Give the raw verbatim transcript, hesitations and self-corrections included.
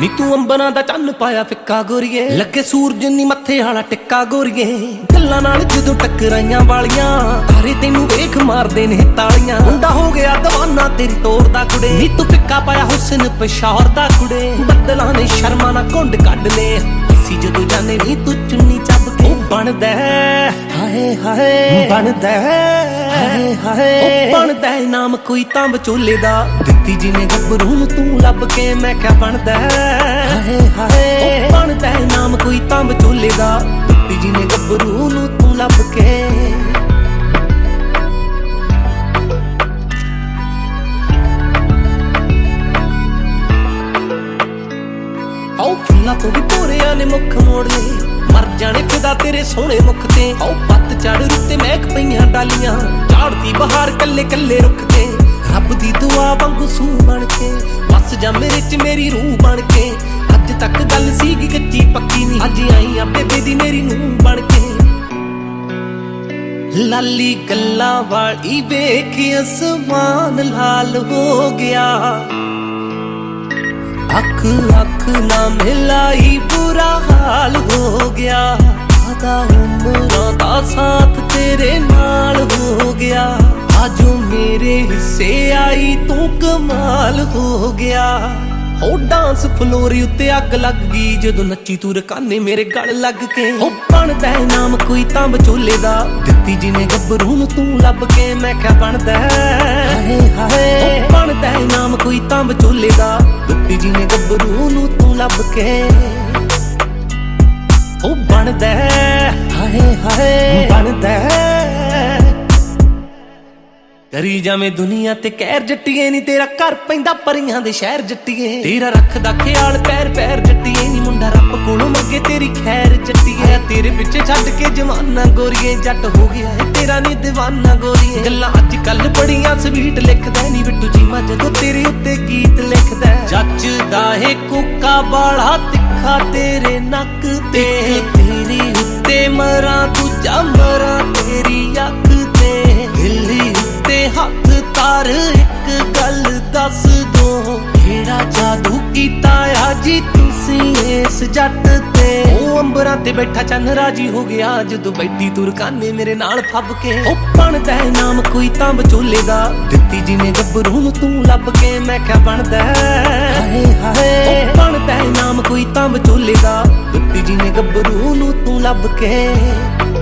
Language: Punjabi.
ਨੀ ਤੂੰ ਅੰਬਰਾਂ ਦਾ ਚੰਨ ਪਾਇਆ ਫਿੱਕਾ ਗੋਰੀਏ, ਲੱਗੇ ਸੂਰਜ ਨੀ ਮੱਥੇ ਵਾਲਾ ਟਿੱਕਾ ਗੋਰੀਏ। ਗੱਲਾਂ ਨਾਲ ਜਦੋਂ ਟੱਕਰਾਈਆਂ ਵਾਲੀਆਂ ਤਾਰੇ ਤੈਨੂੰ ਵੇਖ ਮਾਰਦੇ ਨੇ ਤਾਲੀਆਂ। ਮੁੰਡਾ ਹੋ ਗਿਆ ਦਵਾਨਾ ਤੇਰੀ ਤੋਰ ਦਾ ਕੁੜੇ, ਨੀ ਤੂੰ ਫਿੱਕਾ ਪਾਇਆ ਹੁਸਨ ਪਿਸ਼ੌਰ ਦਾ ਕੁੜੇ। ਬੱਦਲਾਂ ਨੇ ਸ਼ਰਮਾ ਨਾ ਘੁੰਡ ਕੱਢ ਲੈ, ਅਸੀਂ ਜਦੋਂ ਜਾਣੇ ਨੀ ਤੂੰ ਚੁੰਨੀ ਚੱਬ ਕੇ। ਬਣਦਾ ਹਾਏ ਹਾਏ ਬਣਦਾ ਹਾਏ ਹਾਏ ਬਣਦਾ ਨਾਮ ਕੋਈ ਤਾਂ ਵਿਚੋਲੇ ਦਾ, ਦਿੱਤੀ ਜਿਹਨੇ ਗੱਭਰੂ ਨੂੰ ਤੂੰ ਲੱਭ ਕੇ। ਮੈਂ ਕਿਹਾ ਬਣਦਾ ਹਾਏ ਹਾਏ ਬਣਦਾ ਨਾਮ ਕੋਈ ਤਾਂ ਵਿਚੋਲੇ ਦਾ, ਦਿੱਤੀ ਜਿਹਨੇ ਗੱਭਰੂ ਨੂੰ ਤੂੰ ਲੱਭ ਕੇ। ਆਓ ਫੁੱਲਾਂ ਤੋਂ ਵੀ ਭੋਰਿਆਂ ਨੇ ਮੁੱਖ ਮੋੜ ਲਏ, ਮਰ ਜਾਣੇ ਫਿਦਾ ਤੇਰੇ ਸੋਹਣੇ ਮੁੱਖ ਤੇ। ਆਓ ਪੱਤ ਝੜ ਰੁੱਤੇ ਮਹਿਕ ਪਈਆਂ ਡਾਲੀਆਂ, ਝਾੜਦੀ ਬਹਾਰ ਕੱਲੇ ਕੱਲੇ ਰੁੱਖ ਤੇ। ਰੱਬ ਦੀ ਦੁਆ ਵਾਂਗੂ ਸੂ ਬਣ ਕੇ ਵਸ ਜਾ ਮੇਰੇ ਚ ਮੇਰੀ ਰੂਹ ਬਣ ਕੇ। ਅੱਜ ਤੱਕ ਗੱਲ ਸੀਗੀ ਕੱਚੀ ਪੱਕੀ ਨੀ, ਅੱਜ ਆਈ ਆ ਬੇਬੇ ਦੀ ਮੇਰੀ ਨੂੰਹ ਬਣ ਕੇ। ਲਾਲੀ ਗੱਲਾਂ ਵਾਲੀ ਵੇਖ ਅਸਮਾਨ ਲਾਲ ਹੋ ਗਿਆ, ਅੱਖ ਅੱਖ ਨਾ ਮਿਲਾਈ ਬੁਰਾ ਹਾਲ ਹੋ ਗਿਆ। ਆਧਾ ਉਮਰਾਂ ਦਾ ਸਾਥ ਤੇਰੇ ਨਾਲ ਹੋ ਗਿਆ, ਆਜੋ ਮੇਰੇ ਹਿੱਸੇ ਆਈ ਤੂੰ ਕਮਾਲ ਹੋ ਗਿਆ। ਹੋ ਡਾਂਸ ਫਲੋਰ ਉੱਤੇ ਅੱਗ ਲੱਗ ਗਈ ਜਦੋਂ ਨੱਚੀ ਤੂੰ ਰਕਾਨੇ ਮੇਰੇ ਗਲ ਲੱਗ ਕੇ। ਉਹ ਬਣਦਾ ਨਾਮ ਕੋਈ ਤਾਂ ਵਿਚੋਲੇ ਦਾ, ਦਿੱਤੀ ਜਿਹਨੇ ਗੱਭਰੂ ਨੂੰ ਤੂੰ ਲੱਭ ਕੇ। ਮੈਂ ਕਿਹਾ ਬਣਦਾ ਹਾਏ ਹਾਏ ਬਣਦਾ ਨਾਮ ਕੋਈ ਤਾਂ ਵਿਚੋਲੇ ਦਾ, ਦਿੱਤੀ ਜਿਹਨੇ ਗੱਭਰੂ ਨੂੰ ਤੂੰ ਲੱਭ ਕੇ। ਉਹ ਬਣਦਾ ਹਾਏ ਹਾਏ ਬਣਦਾ ਕਰੀ ਜਾਵੇਂ ਦੁਨੀਆ ਤੇ ਕਹਿਰ ਜੱਟੀਏ ਨੀ, ਤੇਰਾ ਘਰ ਪੈਂਦਾ ਪਰੀਆਂ ਦੇ ਸ਼ਹਿਰ ਜੱਟੀਏ। ਤੇਰਾ ਰੱਖਦਾ ਖਿਆਲ ਪੈਰ ਪੈਰ ਜੱਟੀਏ ਨੀ, ਮੁੰਡਾ ਰੱਬ ਕੋਲੋਂ ਮੰਗੇ ਤੇਰੀ ਖੈਰ ਜੱਟੀਏ। ਤੇਰੇ ਪਿੱਛੇ ਛੱਡ ਕੇ ਜਮਾਨਾ ਗੋਰੀਏ, ਜੱਟ ਹੋ ਗਿਆ ਹੈ ਤੇਰਾ ਨੀ ਦੀਵਾਨਾ ਗੋਰੀਏ। ਗੱਲਾਂ ਅੱਜ ਕੱਲ ਬੜੀਆਂ ਸਵੀਟ ਲਿਖਦਾ ਨੀ ਬਿੱਟੂ ਚੀਮਾ ਜਦੋਂ ਤੇਰੇ ਉੱਤੇ ਗੀਤ ਲਿਖਦਾ। ਜੱਜਦਾ ਏ ਕੋਕਾ ਬਾਲਾ ਤਿੱਖਾ ਤੇਰੇ ਨੱਕ ਤੇ, ਤੇਰੀ ਉੱਤੇ ਮਰਾਂ ਦੂਜਾ ਮਰਾਂ ਤੇਰੀ ਅੱਖ ਤੇ। ਦਿੱਲੀ ਤੇ ਹੱਥ ਤਾਰ ਇੱਕ ਗੱਲ ਦੱਸ ਦੋ, ਕਿਹੜਾ ਜਾਦੂ ਕੀਤਾ ਆ ਜੀ ਤੁਸੀਂ ਇਸ ਜੱਟ ਤੇ। ਉਹ ਅੰਬਰਾਂ ਤੇ ਬੈਠਾ ਚੰਨ ਰਾਜੀ ਹੋ ਗਿਆ ਜਦੋਂ ਬੈਠੀ ਤੂੰ ਰਕਾਨੇ ਮੇਰੇ ਨਾਲ ਫੱਬ ਕੇ। ਉਹ ਬਣਦਾ ਨਾਮ ਕੋਈ ਤਾਂ ਵਿਚੋਲੇ ਦਾ, ਦਿੱਤੀ ਜਿਹਨੇ ਗੱਭਰੂ ਨੂੰ ਤੂੰ ਲੱਭ ਕੇ। ਮੈਂ ਕਿਹਾ ਬਣਦਾ ਹਾਏ ਹਾਏ ਬਣਦਾ ਨਾਮ ਕੋਈ ਤਾਂ ਵਿਚੋਲੇ ਦਾ, ਦਿੱਤੀ ਜਿਹਨੇ ਗੱਭਰੂ ਨੂੰ ਤੂੰ ਲੱਭ ਕੇ।